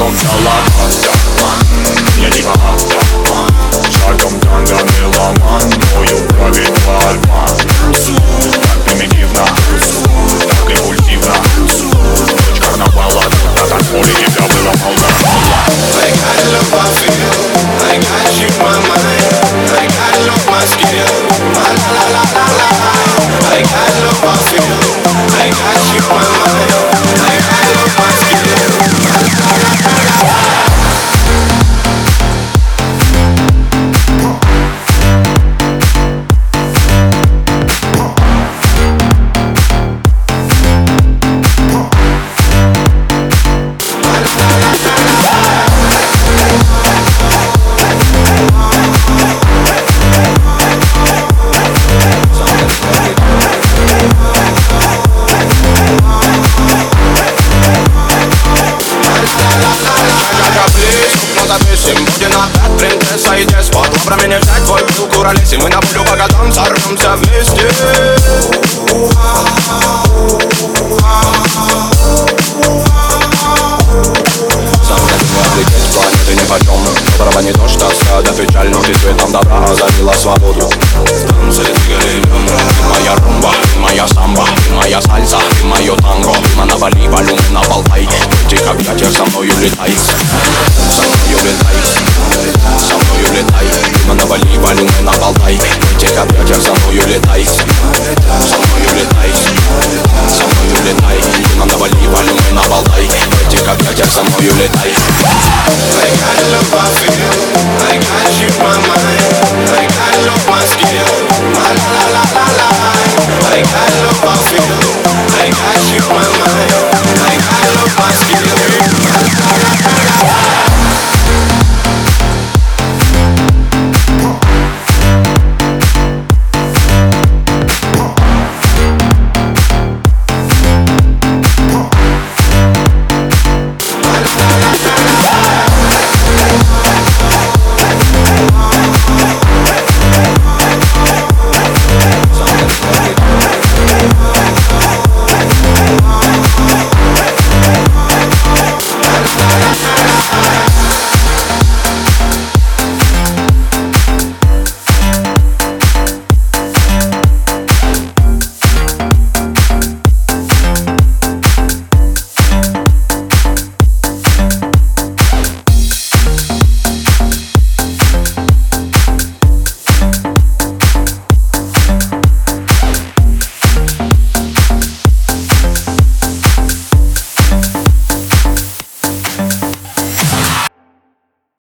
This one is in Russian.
вдвоем взяла я типа шагом танго меломан, мою правильно альман. Так примитивно, так импульсивно. Ночь карнавала, на танцполе тебя было полно. I got love my feel, I got you in my mind, I got love my skill, la la la la la la. I got love my feel, I got you in my mind, I got love my skill, la la la la la. Принцесса и деспот, про меня взять твой пил куролесим. Мы на полю по годам сорвемся вместе. Сам я не отлететь, планеты нипочем. Которого не то что сада печаль, но ты цветом добра озарила свободу. В танце двигали ребра. Ты моя румба, ты моя самба, ты моя сальса, ты мое танго. Мы на Бали, валюны на Болтай. В этих объятиях со мною летай. Со мною летай. Со мною летай, мы на Бали, валюны на Болтай. В этих объятиях со мною летай. Со мною летай. Со мною летай, мы на Бали, валюны на Болтай. В этих объятиях со мною летай.